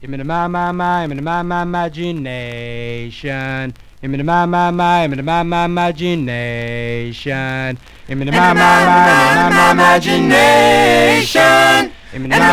I'm in my imagination. I'm in my imagination. I'm in my imagination. I'm in my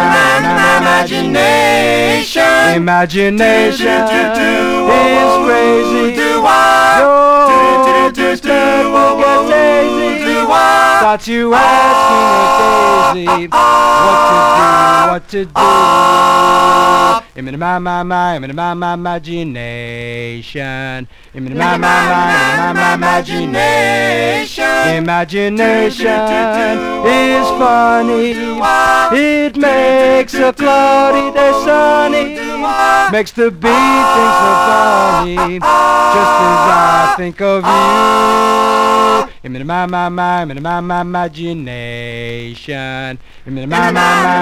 imagination. Imagination is crazy. Your just never gets lazy. Start you asking a daisy what to do. I'm in my imagination. I'm in my imagination. Imagination is funny. It makes a cloudy day sunny. Makes the bee think so funny. Just as I think of you. I'm in my imagination. I'm in my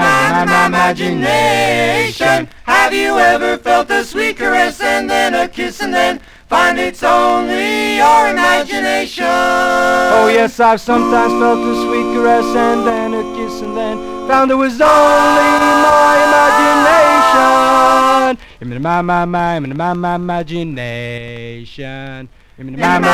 imagination. Have you ever felt a sweet caress and then a kiss and then find it's only your imagination? Oh yes, I've sometimes felt a sweet caress and then a kiss and then found it was only my imagination. I'm in my imagination. I'm in my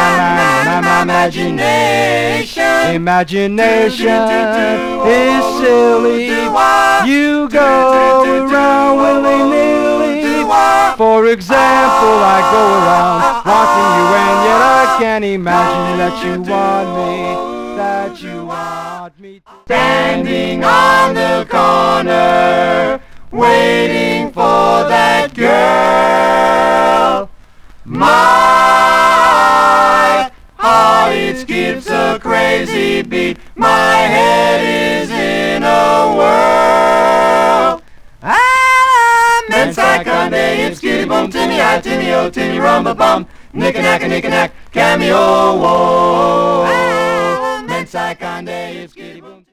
imagination. Imagination is silly. You go around willy-nilly. For example, I go around wanting you, and yet I can't imagine that you want me. That you want me. Standing on the corner, waiting for that girl. My heart, it skips a crazy beat. My head is in a whirl. Mensa Conde, it's skitty boom, tinny I, tinny o, tinny rumba bum, knick-a-knack, cameo, whoa. Mensa Conde, it's skitty boom.